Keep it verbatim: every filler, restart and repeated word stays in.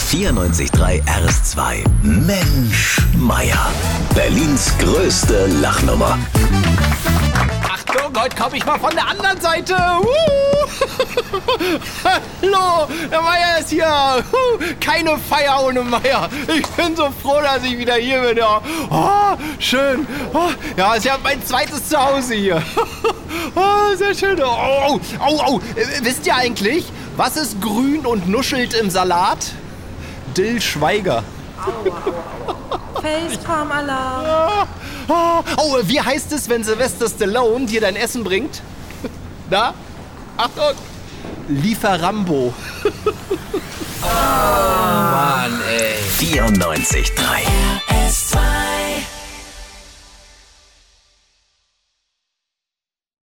vierundneunzig Komma drei R S zwei. Mensch, Meier. Berlins größte Lachnummer. Achtung, heute komme ich mal von der anderen Seite. Uh. Hallo, der Meier ist hier. Uh. Keine Feier ohne Meier. Ich bin so froh, dass ich wieder hier bin. Ja. Oh, schön. Oh. Ja, ist ja mein zweites Zuhause hier. Oh, sehr schön. Oh, oh, oh, oh. Wisst ihr eigentlich, was ist grün und nuschelt im Salat? Dill Schweiger. Facepalm-Alarm. Oh, oh, wie heißt es, wenn Sylvester Stallone dir dein Essen bringt? Na? Achtung! Lieferambo. Oh, Mann, ey. vierundneunzig Komma drei. R S zwei.